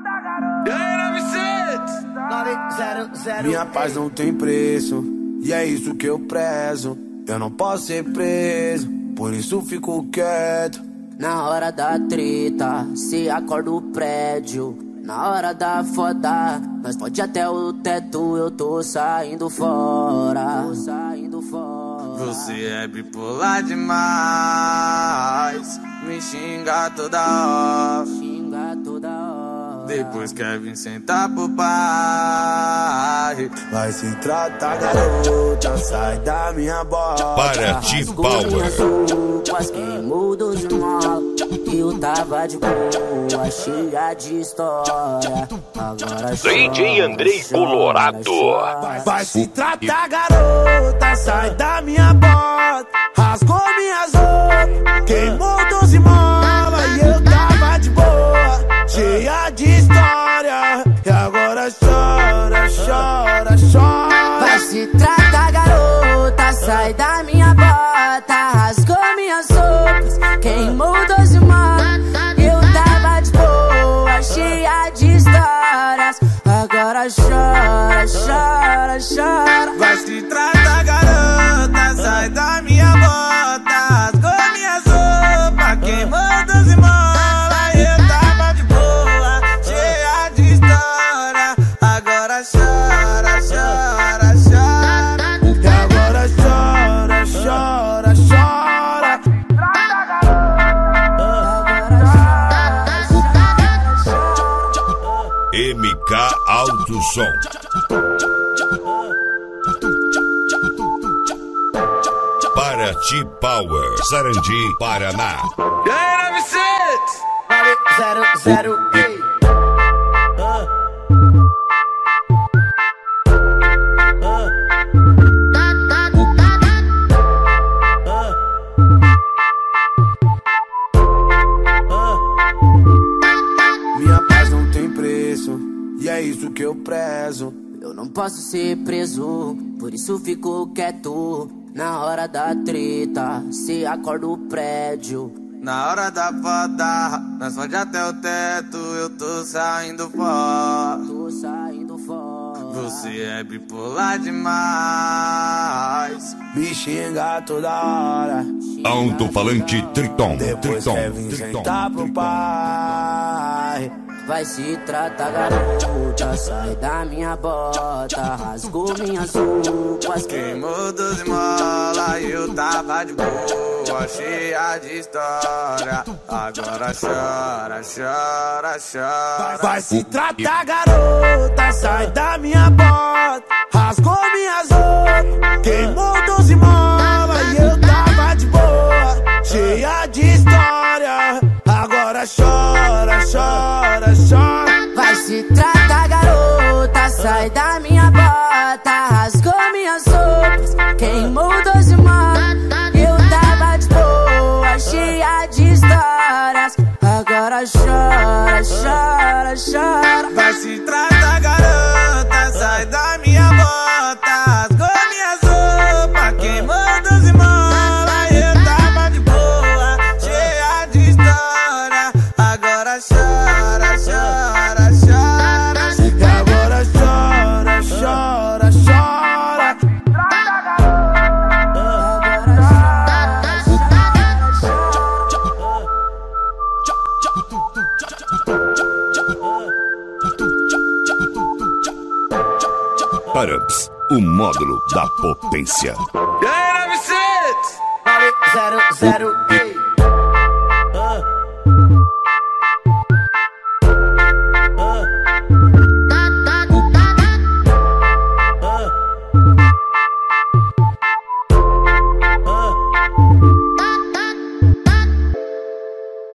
Minha paz não tem preço, e é isso que eu prezo. Eu não posso ser preso, por isso fico quieto. Na hora da treta, se acorda o prédio. Na hora da foda, nós pode até o teto. Eu tô saindo fora. Você é bipolar demais, me xinga toda hora. Depois quer vir sentar pro pai. Vai se tratar, garota, sai da minha bola. Paraty Power. Quase queimou dos mal. Eu tava de boa, cheia de história. Agora DJ Andrei Colorado. Vai se tratar, garota, sai da minha bota. Rasgou minhas roupas, queimou 12 molas. E eu tava de boa, cheia de história. E agora chora, chora, chora. Vai se tratar, garota, sai da minha bota. Rasgou minhas roupas, queimou 12 molas. Eu tava de boa, cheia de histórias. Agora chora, chora, chora. Vai se tratar, garota, sai da minha bota. Rasgou minhas roupas, queimou 12 molas. Eu tava de boa, cheia de história. Agora chora, chora, chora. E agora chora, chora, chora. MK Alto Som. Paraty Power, Sarandi, Paraná. E aí, 00. Minha paz não tem preço, e é isso que eu prezo. Eu não posso ser preso, por isso fico quieto. Na hora da treta, se acorda o prédio. Na hora da foda, nós pode até o teto. Eu tô saindo fora. Você é bipolar demais, me xinga toda hora. Alto-falante Triton. Depois quer vir sentar pro pai. Vai se tratar, garota, sai da minha bota. Rasgou minhas roupas, Queimou 12 molas e eu tava de boa, cheia de história. Agora chora, chora, chora. Vai se tratar, garota, sai da minha bota. Rasgou minhas roupas, queimou 12 molas e eu tava de boa, cheia de história. Agora chora, chora, chora. vai se tratar, garota, sai da minha bota. Rasgou minhas roupas, queimou 12 molas. Eu tava de boa, cheia de histórias. Agora chora, chora, chora. Vai se tratar, garota, sai da minha bota. Rasgou minhas roupas, queimou 12 molas. Eu tava de boa, cheia de história. Agora chora, chora, chora. E agora chora, chora, chora. Params, o módulo da potência. E aí, 900? 00.